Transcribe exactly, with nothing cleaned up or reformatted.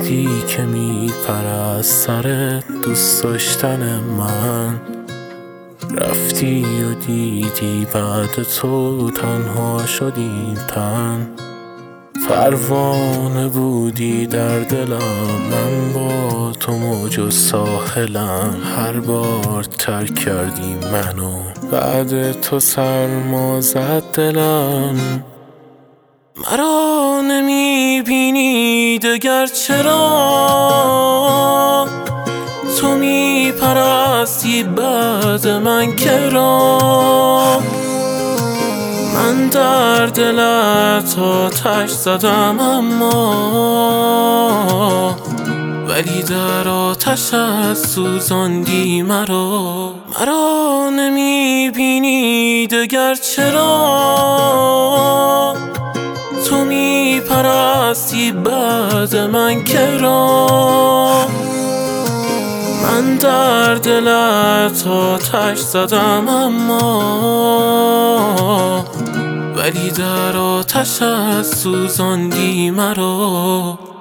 وقتی که میپره از سر دوست داشتن من، رفتی و دیدی بعد تو تنها شدیم تن. پروانه بودی در دلم، من با تو موج و ساحلم. هر بار ترک کردی منو، بعد تو سرما زد دلم. مرا نمیبینی دگر چرا؟ تو میپرستی بعد من کرا؟ من در دلت آتش زدم اما ولی در آتشت سوزاندی مرا. مرا نمیبینی دگر چرا؟ تو میپرستی بعد من کرا؟ من در دلت آتش زدم اما ولی در آتشت سوزاندی مرا.